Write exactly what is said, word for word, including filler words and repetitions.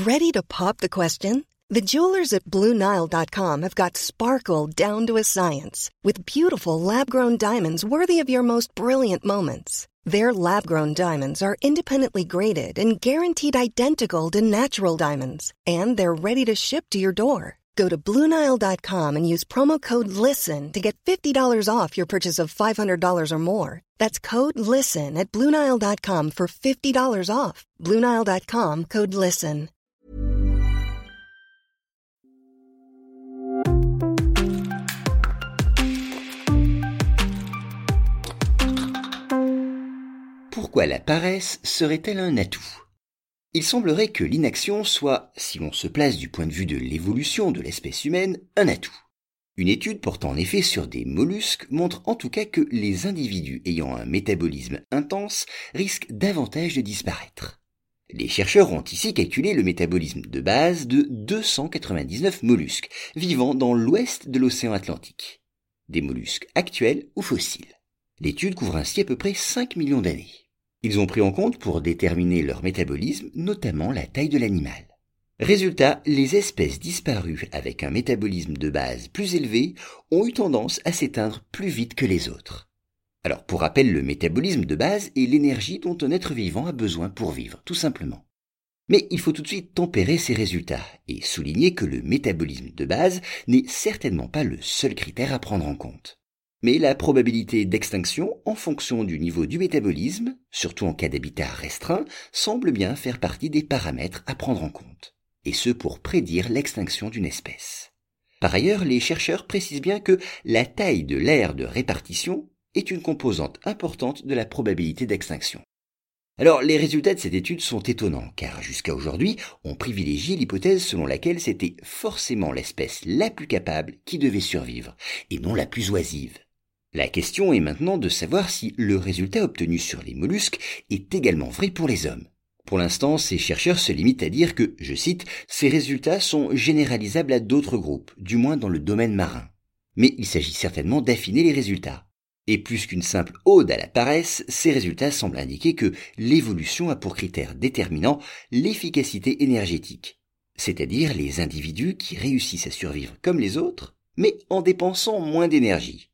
Ready to pop the question? The jewelers at Blue Nile dot com have got sparkle down to a science with beautiful lab-grown diamonds worthy of your most brilliant moments. Their lab-grown diamonds are independently graded and guaranteed identical to natural diamonds, and they're ready to ship to your door. Go to Blue Nile dot com and use promo code LISTEN to get fifty dollars off your purchase of five hundred dollars or more. That's code LISTEN at Blue Nile dot com for fifty dollars off. Blue Nile dot com, code LISTEN. Pourquoi la paresse serait-elle un atout ? Il semblerait que l'inaction soit, si l'on se place du point de vue de l'évolution de l'espèce humaine, un atout. Une étude portant en effet sur des mollusques montre en tout cas que les individus ayant un métabolisme intense risquent davantage de disparaître. Les chercheurs ont ici calculé le métabolisme de base de deux cent quatre-vingt-dix-neuf mollusques vivant dans l'ouest de l'océan Atlantique. Des mollusques actuels ou fossiles. L'étude couvre ainsi à peu près cinq millions d'années. Ils ont pris en compte pour déterminer leur métabolisme, notamment la taille de l'animal. Résultat, les espèces disparues avec un métabolisme de base plus élevé ont eu tendance à s'éteindre plus vite que les autres. Alors, pour rappel, le métabolisme de base est l'énergie dont un être vivant a besoin pour vivre, tout simplement. Mais il faut tout de suite tempérer ces résultats et souligner que le métabolisme de base n'est certainement pas le seul critère à prendre en compte. Mais la probabilité d'extinction en fonction du niveau du métabolisme, surtout en cas d'habitat restreint, semble bien faire partie des paramètres à prendre en compte, et ce pour prédire l'extinction d'une espèce. Par ailleurs, les chercheurs précisent bien que la taille de l'aire de répartition est une composante importante de la probabilité d'extinction. Alors, les résultats de cette étude sont étonnants, car jusqu'à aujourd'hui, on privilégiait l'hypothèse selon laquelle c'était forcément l'espèce la plus capable qui devait survivre, et non la plus oisive. La question est maintenant de savoir si le résultat obtenu sur les mollusques est également vrai pour les hommes. Pour l'instant, ces chercheurs se limitent à dire que, je cite, « ces résultats sont généralisables à d'autres groupes, du moins dans le domaine marin ». Mais il s'agit certainement d'affiner les résultats. Et plus qu'une simple ode à la paresse, ces résultats semblent indiquer que l'évolution a pour critère déterminant l'efficacité énergétique, c'est-à-dire les individus qui réussissent à survivre comme les autres, mais en dépensant moins d'énergie.